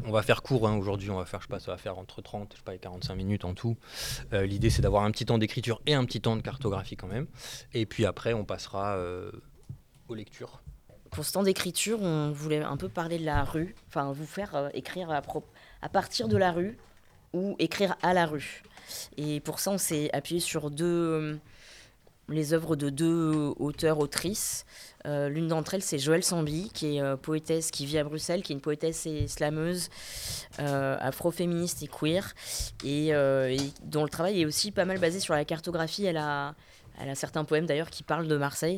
On va faire court aujourd'hui, on va faire, je sais pas, ça va faire entre 30 je sais pas, et 45 minutes en tout. L'idée c'est d'avoir un petit temps d'écriture et un petit temps de cartographie quand même. Et puis après on passera aux lectures. Pour ce temps d'écriture, on voulait un peu parler de la rue, enfin vous faire écrire à partir de la rue ou écrire à la rue. Et pour ça, on s'est appuyé sur les œuvres de deux auteurs-autrices. L'une d'entre elles, c'est Joëlle Samby, qui est poétesse qui vit à Bruxelles, qui est une poétesse et slameuse afroféministe et queer, et dont le travail est aussi pas mal basé sur la cartographie. Elle a certains poèmes d'ailleurs qui parlent de Marseille.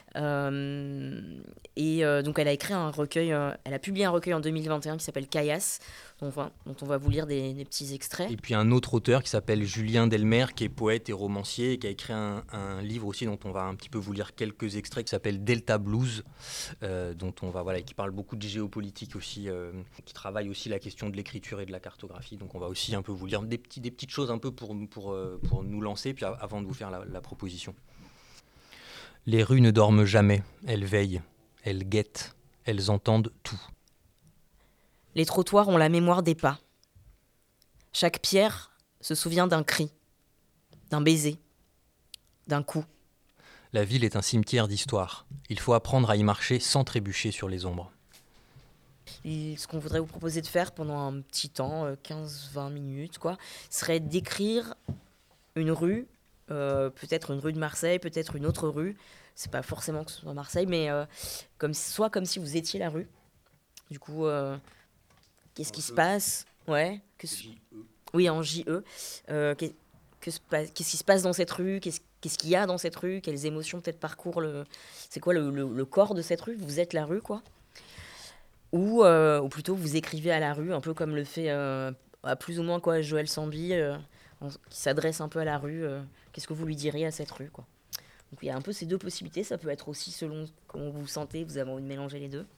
Donc elle a écrit un recueil, elle a publié un recueil en 2021 qui s'appelle Caillasse, dont on va vous lire des petits extraits. Et puis un autre auteur qui s'appelle Julien Delmer, qui est poète et romancier, et qui a écrit un livre aussi dont on va un petit peu vous lire quelques extraits, qui s'appelle Delta Blues, dont on va, voilà, qui parle beaucoup de géopolitique aussi, qui travaille aussi la question de l'écriture et de la cartographie. Donc on va aussi un peu vous lire des petites choses un peu pour nous lancer, puis avant de vous faire la proposition. Les rues ne dorment jamais, elles veillent, elles guettent, elles entendent tout. Les trottoirs ont la mémoire des pas. Chaque pierre se souvient d'un cri, d'un baiser, d'un coup. La ville est un cimetière d'histoire. Il faut apprendre à y marcher sans trébucher sur les ombres. Et ce qu'on voudrait vous proposer de faire pendant un petit temps, 15-20 minutes, serait d'écrire une rue, peut-être une rue de Marseille, peut-être une autre rue. C'est pas forcément que ce soit Marseille, mais soit comme si vous étiez la rue. Du coup, qu'est-ce qui se passe ? Ouais. Oui, en JE. Qu'est-ce qui se passe dans cette rue ? Qu'est-ce qu'il y a dans cette rue ? Quelles émotions peut-être parcourent c'est quoi le corps de cette rue ? Vous êtes la rue, quoi. Ou plutôt vous écrivez à la rue, un peu comme le fait à plus ou moins Joëlle Samby, qui s'adresse un peu à la rue. Qu'est-ce que vous lui diriez à cette rue, quoi. Donc il y a un peu ces deux possibilités. Ça peut être aussi selon comment vous vous sentez, vous avez envie de mélanger les deux.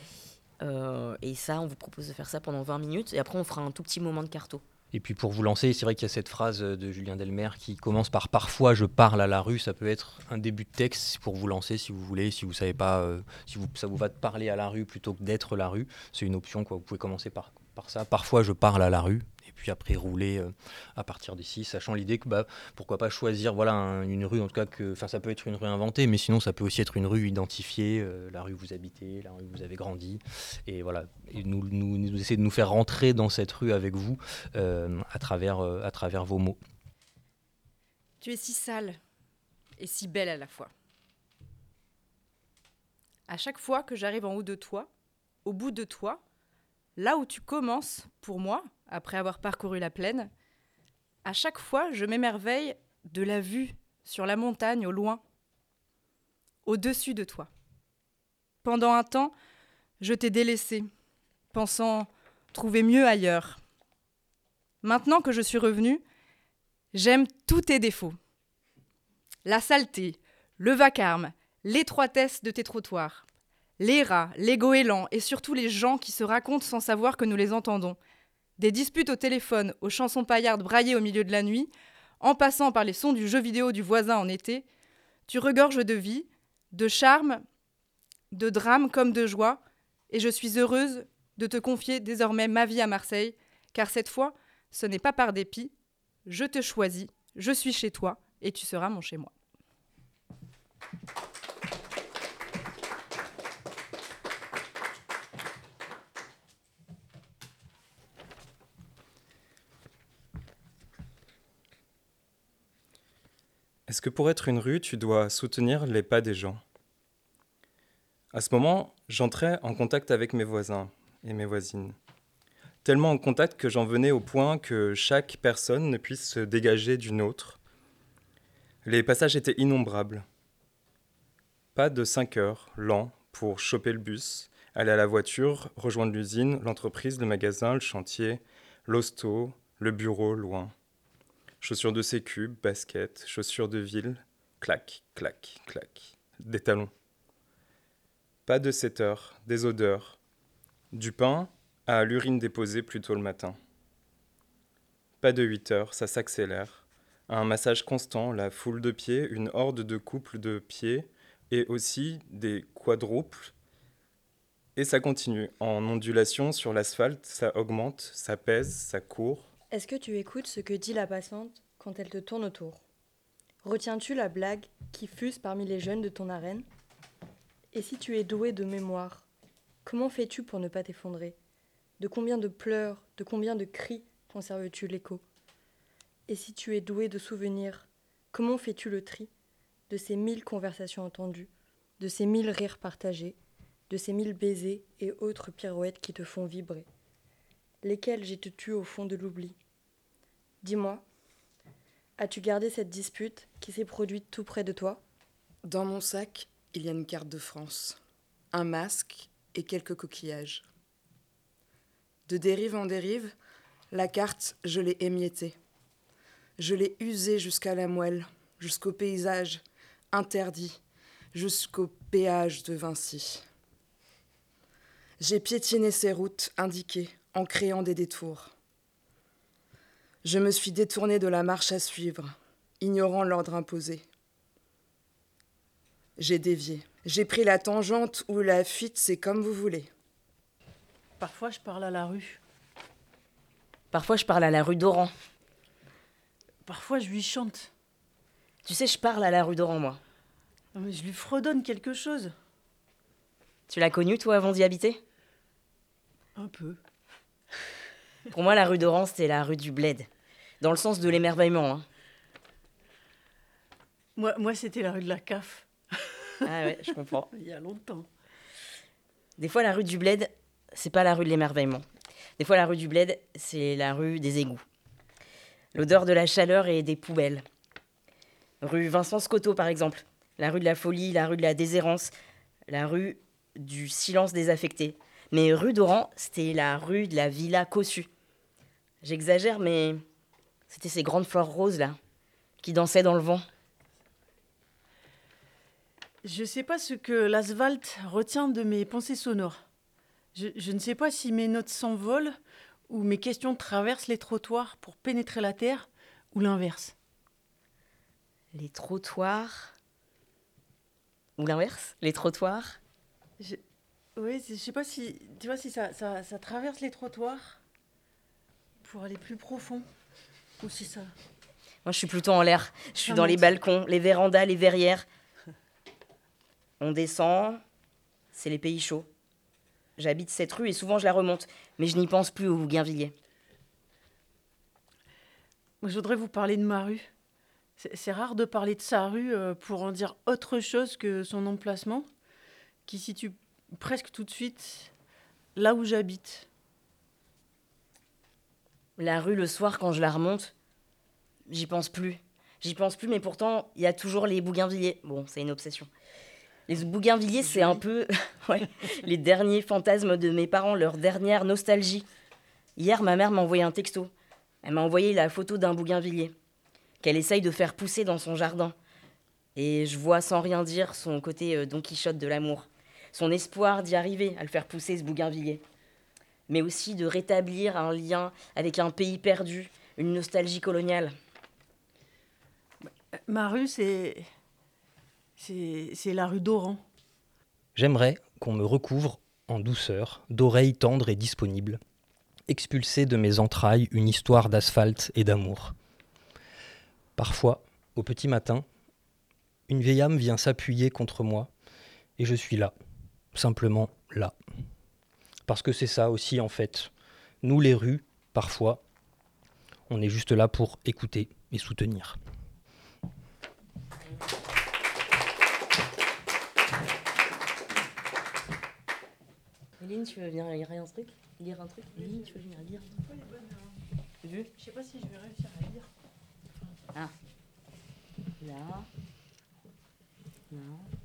Et ça, on vous propose de faire ça pendant 20 minutes. Et après, on fera un tout petit moment de carto. Et puis pour vous lancer, c'est vrai qu'il y a cette phrase de Julien Delmer qui commence par « Parfois je parle à la rue ». Ça peut être un début de texte pour vous lancer si vous voulez, si vous savez pas, ça vous va de parler à la rue plutôt que d'être la rue. C'est une option, quoi. Vous pouvez commencer par ça. « Parfois je parle à la rue ». Et puis après rouler à partir d'ici, sachant l'idée que pourquoi pas choisir une rue, en tout cas, ça peut être une rue inventée, mais sinon ça peut aussi être une rue identifiée, la rue où vous habitez, la rue où vous avez grandi. Et voilà, et nous essayer de nous faire rentrer dans cette rue avec vous à travers vos mots. Tu es si sale et si belle à la fois. À chaque fois que j'arrive en haut de toi, au bout de toi, là où tu commences, pour moi, après avoir parcouru la plaine, à chaque fois, je m'émerveille de la vue sur la montagne au loin, au-dessus de toi. Pendant un temps, je t'ai délaissé, pensant trouver mieux ailleurs. Maintenant que je suis revenue, j'aime tous tes défauts. La saleté, le vacarme, l'étroitesse de tes trottoirs, les rats, les goélands et surtout les gens qui se racontent sans savoir que nous les entendons. Des disputes au téléphone, aux chansons paillardes braillées au milieu de la nuit, en passant par les sons du jeu vidéo du voisin en été, tu regorges de vie, de charme, de drame comme de joie, et je suis heureuse de te confier désormais ma vie à Marseille, car cette fois, ce n'est pas par dépit, je te choisis, je suis chez toi, et tu seras mon chez-moi. Est-ce que pour être une rue, tu dois soutenir les pas des gens ? À ce moment, j'entrais en contact avec mes voisins et mes voisines. Tellement en contact que j'en venais au point que chaque personne ne puisse se dégager d'une autre. Les passages étaient innombrables. Pas de 5 heures, lent, pour choper le bus, aller à la voiture, rejoindre l'usine, l'entreprise, le magasin, le chantier, l'hosto, le bureau, loin. Chaussures de sécu, baskets, chaussures de ville, clac, clac, clac. Des talons. Pas de 7 heures, des odeurs. Du pain à l'urine déposée plus tôt le matin. Pas de 8 heures, ça s'accélère. Un massage constant, la foule de pieds, une horde de couples de pieds, et aussi des quadruples, Et ça continue. En ondulation sur l'asphalte, ça augmente, ça pèse, ça court. Est-ce que tu écoutes ce que dit la passante quand elle te tourne autour? Retiens-tu la blague qui fuse parmi les jeunes de ton arène? Et si tu es doué de mémoire, comment fais-tu pour ne pas t'effondrer? De combien de pleurs, de combien de cris conserves-tu l'écho? Et si tu es doué de souvenirs, comment fais-tu le tri de ces 1000 conversations entendues, de ces 1000 rires partagés, de ces 1000 baisers et autres pirouettes qui te font vibrer? Lesquels jettes-tu au fond de l'oubli? Dis-moi, as-tu gardé cette dispute qui s'est produite tout près de toi? Dans mon sac, il y a une carte de France, un masque et quelques coquillages. De dérive en dérive, la carte, je l'ai émiettée. Je l'ai usée jusqu'à la moelle, jusqu'au paysage interdit, jusqu'au péage de Vinci. J'ai piétiné ces routes indiquées en créant des détours. Je me suis détournée de la marche à suivre, ignorant l'ordre imposé. J'ai dévié. J'ai pris la tangente ou la fuite, c'est comme vous voulez. Parfois, je parle à la rue. Parfois, je parle à la rue d'Oran. Parfois, je lui chante. Tu sais, je parle à la rue d'Oran, moi. Non, mais je lui fredonne quelque chose. Tu l'as connue, toi, avant d'y habiter? Un peu. Pour moi, la rue d'Oran, c'était la rue du bled. Dans le sens de l'émerveillement. Hein. Moi, c'était la rue de la CAF. Ah ouais, je comprends. Il y a longtemps. Des fois, la rue du bled, c'est pas la rue de l'émerveillement. Des fois, la rue du bled, c'est la rue des égouts. L'odeur de la chaleur et des poubelles. Rue Vincent Scotto, par exemple. La rue de la folie, la rue de la déshérence, la rue du silence désaffecté. Mais rue d'Oran, c'était la rue de la villa cossue. J'exagère, mais c'était ces grandes fleurs roses, là, qui dansaient dans le vent. Je sais pas ce que l'asphalte retient de mes pensées sonores. Je ne sais pas si mes notes s'envolent ou mes questions traversent les trottoirs pour pénétrer la terre ou l'inverse. Les trottoirs... Ou l'inverse, les trottoirs. Oui, je sais pas si, tu vois, si ça traverse les trottoirs pour aller plus profond. Ou si ça... Moi, je suis plutôt en l'air. Je suis Ça dans les monte. balcons, les vérandas, les verrières. On descend, c'est les pays chauds. J'habite cette rue et souvent je la remonte, mais je n'y pense plus au Bougainvilliers. Moi, je voudrais vous parler de ma rue. C'est rare de parler de sa rue pour en dire autre chose que son emplacement, qui situe presque tout de suite là où j'habite. La rue, le soir, quand je la remonte, j'y pense plus. J'y pense plus, mais pourtant, il y a toujours les Bougainvilliers. Bon, c'est une obsession. Les Bougainvilliers, c'est un peu ouais, les derniers fantasmes de mes parents, leur dernière nostalgie. Hier, ma mère m'a envoyé un texto. Elle m'a envoyé la photo d'un bougainvillier qu'elle essaye de faire pousser dans son jardin. Et je vois sans rien dire son côté Don Quichotte de l'amour. Son espoir d'y arriver à le faire pousser, ce bougainvillier. Mais aussi de rétablir un lien avec un pays perdu, une nostalgie coloniale. Ma rue, c'est la rue d'Oran. J'aimerais qu'on me recouvre en douceur, d'oreilles tendres et disponibles, expulser de mes entrailles une histoire d'asphalte et d'amour. Parfois, au petit matin, une vieille âme vient s'appuyer contre moi et je suis là, simplement là. Parce que c'est ça aussi en fait. Nous les rues, parfois, on est juste là pour écouter et soutenir. Eline, tu veux venir lire un truc? Eline, tu veux venir lire un truc? Je sais pas si je vais réussir à lire. Ah. Là. Là.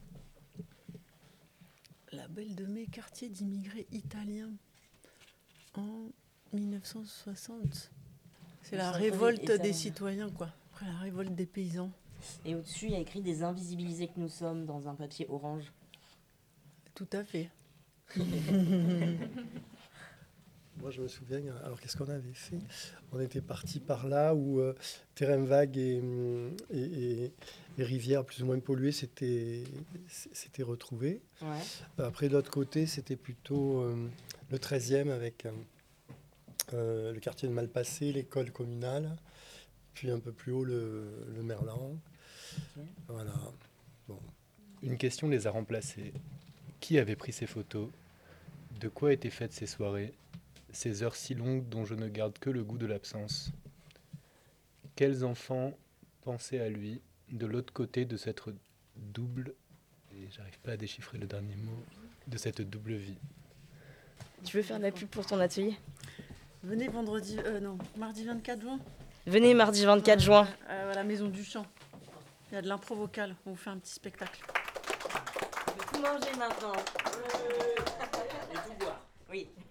La Belle de Mai, quartier d'immigrés italiens en 1960. C'est la Ça, révolte et ça- des citoyens, quoi. Après la révolte des paysans. Et au-dessus, il y a écrit des invisibilisés que nous sommes dans un papier orange. Tout à fait. Moi, je me souviens, alors qu'est-ce qu'on avait fait? On était parti par là où terrain vague et rivières plus ou moins polluées s'étaient retrouvés. Ouais. Après, de l'autre côté, c'était plutôt le 13e avec le quartier de Malpassé, l'école communale, puis un peu plus haut le Merlan. Ok. Voilà. Bon. Une question les a remplacés. Qui avait pris ces photos? De quoi étaient faites ces soirées? Ces heures si longues dont je ne garde que le goût de l'absence. Quels enfants pensaient à lui de l'autre côté de cette double, et j'arrive pas à déchiffrer le dernier mot, de cette double vie. Tu veux faire de la pub pour ton atelier? Venez mardi 24 juin. Venez mardi 24 juin. À la Maison du Chant. Il y a de l'impro vocale. On vous fait un petit spectacle. On peut tout manger maintenant. Et tout boire. Oui.